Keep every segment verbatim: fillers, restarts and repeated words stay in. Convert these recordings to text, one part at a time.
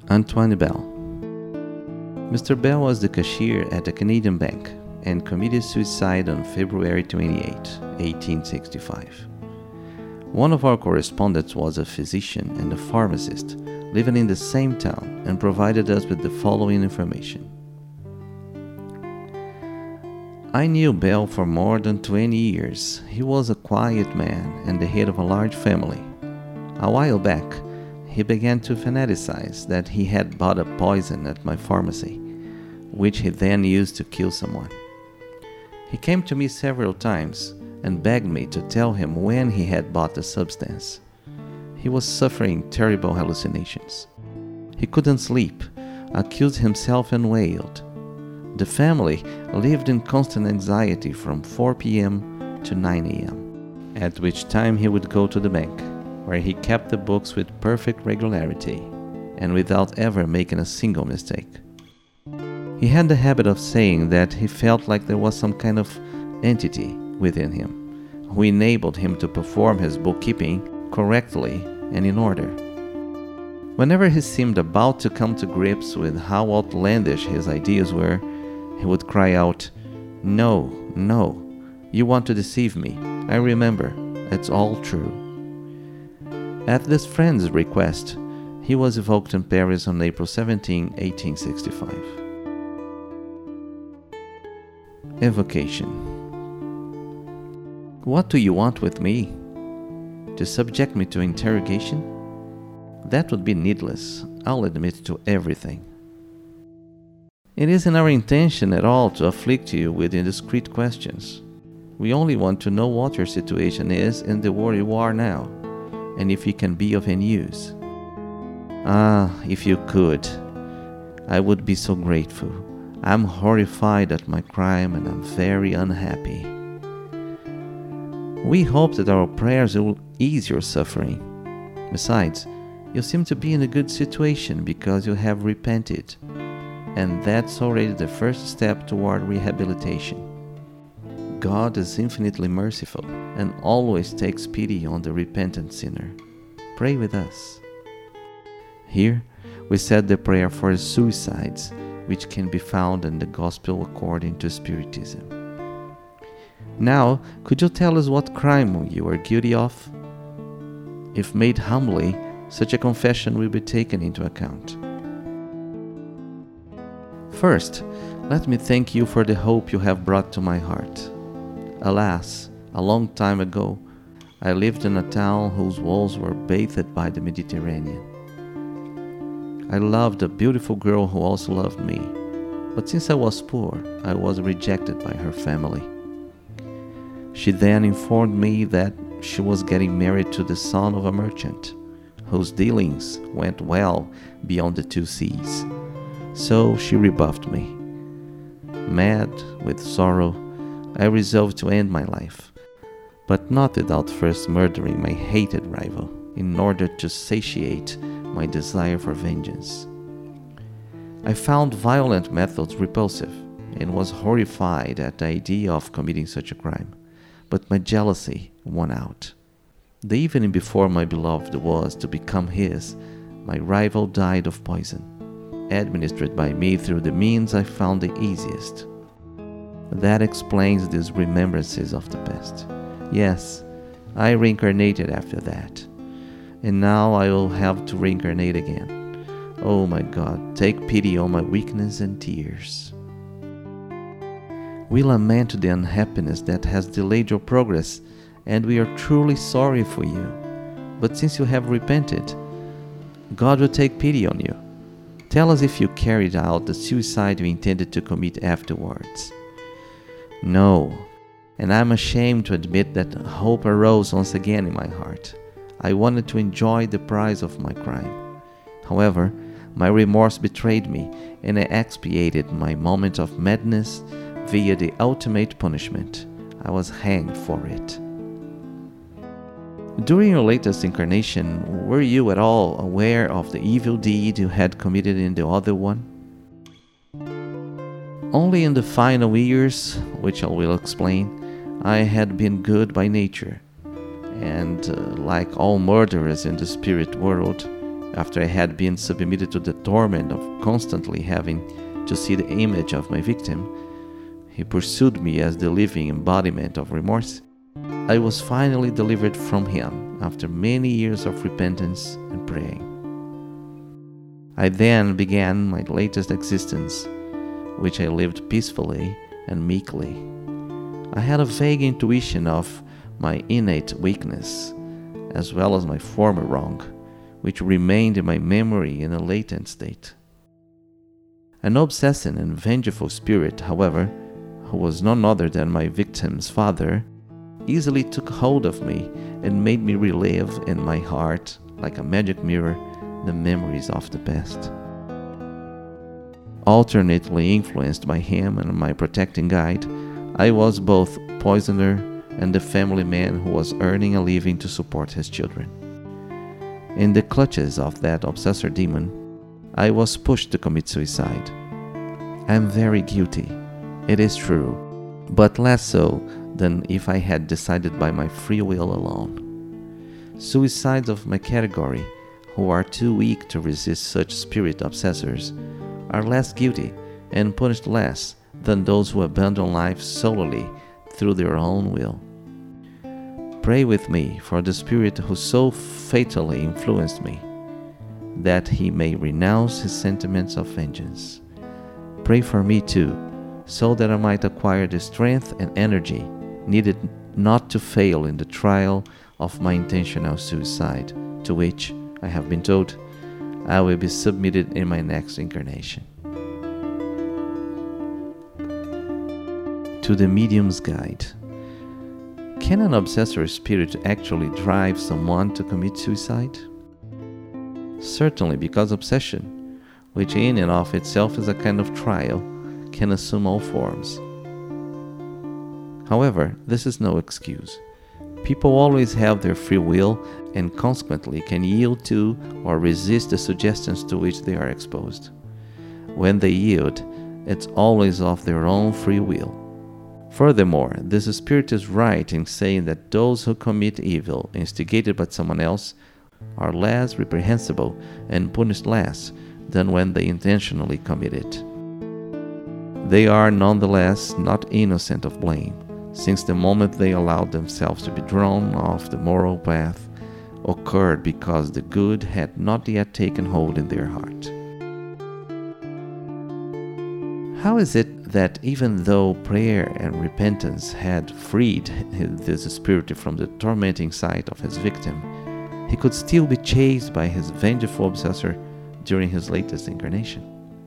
Antoine Bell. Mister Bell was the cashier at a Canadian bank and committed suicide on February twenty-eighth, eighteen sixty-five. One of our correspondents was a physician and a pharmacist living in the same town and provided us with the following information. I knew Bell for more than twenty years. He was a quiet man and the head of a large family. A while back, he began to fantasize that he had bought a poison at my pharmacy, which he then used to kill someone. He came to me several times and begged me to tell him when he had bought the substance. He was suffering terrible hallucinations. He couldn't sleep, accused himself and wailed. The family lived in constant anxiety from four p.m. to nine a.m., at which time he would go to the bank, where he kept the books with perfect regularity and without ever making a single mistake. He had the habit of saying that he felt like there was some kind of entity within him who enabled him to perform his bookkeeping correctly and in order. Whenever he seemed about to come to grips with how outlandish his ideas were, he would cry out, "No, no, you want to deceive me. I remember, it's all true." At this friend's request, he was evoked in Paris on April seventeenth, eighteen sixty-five. Evocation. What do you want with me? To subject me to interrogation? That would be needless, I'll admit to everything. It isn't our intention at all to afflict you with indiscreet questions. We only want to know what your situation is and the world you are now, and if it can be of any use. Ah, if you could, I would be so grateful. I'm horrified at my crime and I'm very unhappy. We hope that our prayers will ease your suffering. Besides, you seem to be in a good situation because you have repented, and that's already the first step toward rehabilitation. God is infinitely merciful and always takes pity on the repentant sinner. Pray with us. Here, we said the prayer for suicides, which can be found in the Gospel according to Spiritism. Now, could you tell us what crime you are guilty of? If made humbly, such a confession will be taken into account. First, let me thank you for the hope you have brought to my heart. Alas, a long time ago, I lived in a town whose walls were bathed by the Mediterranean. I loved a beautiful girl who also loved me, but since I was poor, I was rejected by her family. She then informed me that she was getting married to the son of a merchant, whose dealings went well beyond the two seas. So she rebuffed me. Mad with sorrow, I resolved to end my life, but not without first murdering my hated rival in order to satiate my desire for vengeance. I found violent methods repulsive and was horrified at the idea of committing such a crime, but my jealousy won out. The evening before my beloved was to become his, my rival died of poison, administered by me through the means I found the easiest. That explains these remembrances of the past. Yes, I reincarnated after that. And now I will have to reincarnate again. Oh my God, take pity on my weakness and tears. We lament the unhappiness that has delayed your progress, and we are truly sorry for you. But since you have repented, God will take pity on you. Tell us if you carried out the suicide you intended to commit afterwards. No, and I'm ashamed to admit that hope arose once again in my heart. I wanted to enjoy the prize of my crime. However, my remorse betrayed me, and I expiated my moment of madness via the ultimate punishment. I was hanged for it. During your latest incarnation, were you at all aware of the evil deed you had committed in the other one? Only in the final years, which I will explain, I had been good by nature, and uh, like all murderers in the spirit world, after I had been submitted to the torment of constantly having to see the image of my victim, he pursued me as the living embodiment of remorse. I was finally delivered from him after many years of repentance and praying. I then began my latest existence, which I lived peacefully and meekly. I had a vague intuition of my innate weakness, as well as my former wrong, which remained in my memory in a latent state. An obsessing and vengeful spirit, however, who was none other than my victim's father, easily took hold of me and made me relive in my heart, like a magic mirror, the memories of the past. Alternately influenced by him and my protecting guide, I was both poisoner and the family man who was earning a living to support his children. In the clutches of that obsessor demon, I was pushed to commit suicide. I am very guilty, it is true, but less so than if I had decided by my free will alone. Suicides of my category, who are too weak to resist such spirit obsessors, are less guilty and punished less than those who abandon life solely through their own will. Pray with me for the spirit who so fatally influenced me, that he may renounce his sentiments of vengeance. Pray for me too, so that I might acquire the strength and energy needed not to fail in the trial of my intentional suicide, to which, I have been told, I will be submitted in my next incarnation. To the Medium's Guide. Can an obsessor spirit actually drive someone to commit suicide? Certainly, because obsession, which in and of itself is a kind of trial, can assume all forms. However, this is no excuse. People always have their free will and consequently can yield to or resist the suggestions to which they are exposed. When they yield, it's always of their own free will. Furthermore, this spirit is right in saying that those who commit evil instigated by someone else are less reprehensible and punished less than when they intentionally commit it. They are nonetheless not innocent of blame, since the moment they allowed themselves to be drawn off the moral path occurred because the good had not yet taken hold in their heart. How is it that even though prayer and repentance had freed this spirit from the tormenting sight of his victim, he could still be chased by his vengeful obsessor during his latest incarnation?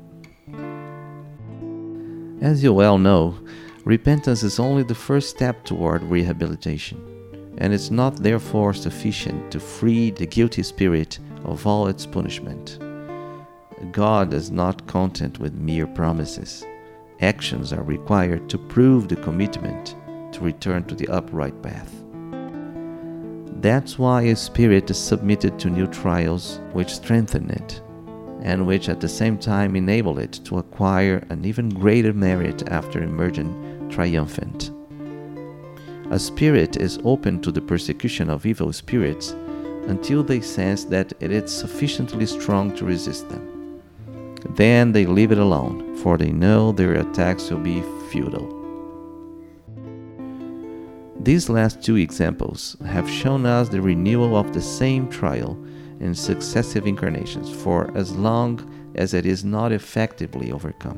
As you well know, repentance is only the first step toward rehabilitation, and it's not therefore sufficient to free the guilty spirit of all its punishment. God is not content with mere promises. Actions are required to prove the commitment to return to the upright path. That's why a spirit is submitted to new trials which strengthen it, and which at the same time enable it to acquire an even greater merit after emerging triumphant. A spirit is open to the persecution of evil spirits until they sense that it is sufficiently strong to resist them. Then they leave it alone, for they know their attacks will be futile. These last two examples have shown us the renewal of the same trial in successive incarnations for as long as it is not effectively overcome.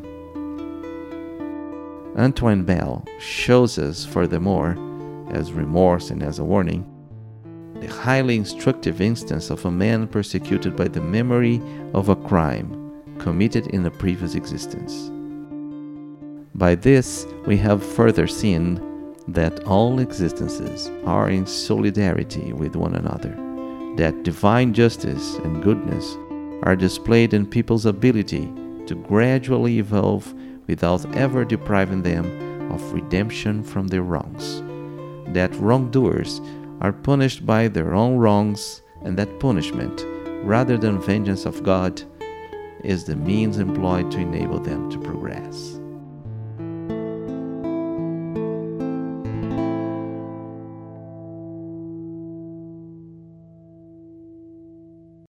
Antoine Bell shows us, furthermore, as remorse and as a warning, the highly instructive instance of a man persecuted by the memory of a crime committed in a previous existence. By this, we have further seen that all existences are in solidarity with one another, that divine justice and goodness are displayed in people's ability to gradually evolve without ever depriving them of redemption from their wrongs, that wrongdoers are punished by their own wrongs, and that punishment, rather than vengeance of God, is the means employed to enable them to progress.